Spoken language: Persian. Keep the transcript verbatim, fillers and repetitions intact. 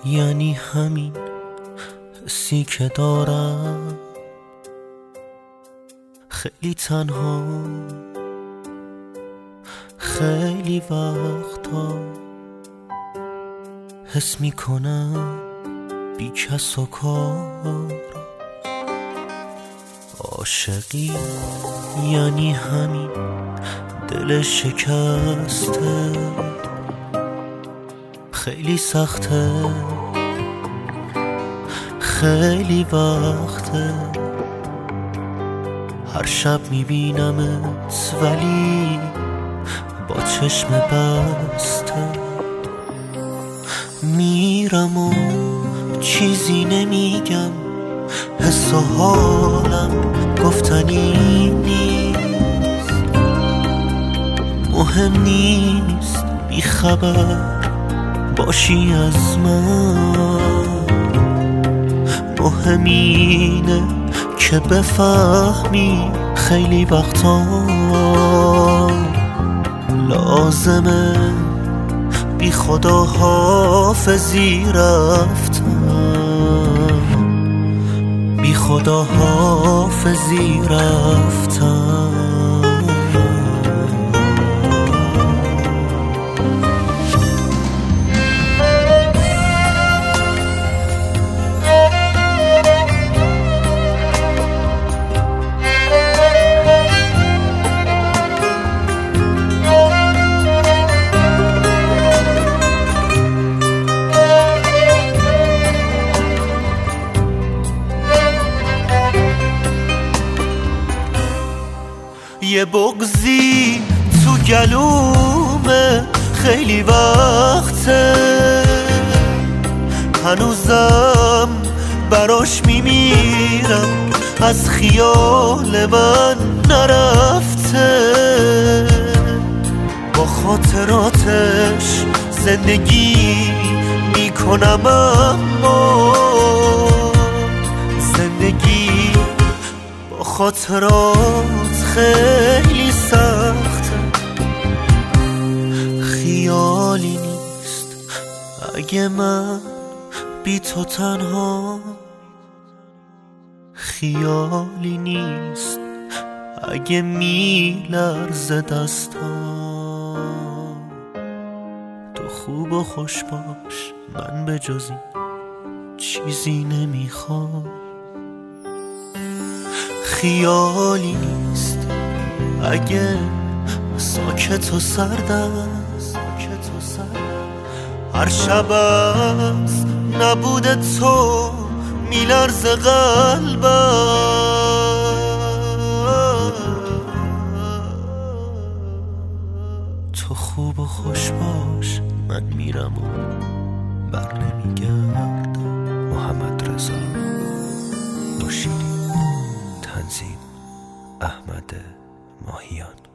یعنی همین حسی که دارم، خیلی تنها، خیلی وقتا حس میکنم بی کس و کار. عاشقی یعنی همین دل شکسته، خیلی سخته، خیلی وقته هر شب میبینمت ولی با چشم بسته. میرم و چیزی نمیگم، حس و حالم گفتنی نیست، مهم نیست بی خبر باشی از من، مهم اینه که بفهمی خیلی وقتا لازمه بی خدا حافظی رفتم، بی خدا حافظی رفتم. یه بغضی تو گلومه خیلی وقته، هنوزم براش میمیرم، از خیال من نرفته، با خاطراتش زندگی میکنم، اما زندگی با خاطرات خیلی سخته. خیالی نیست اگه من بی تو تنها، خیالی نیست اگه میلرزه دستام. تو خوب و خوش باش، من به جز این چیزی نمیخوام. خیالی نیست اگه ساکت و سرد است، هر شب از نبود تو میلرزه قلبم. تو خوب و خوش باش، من میرم و بر نمیگردم. محمد رضا نوشیری، تنظیم احمد ماهیان.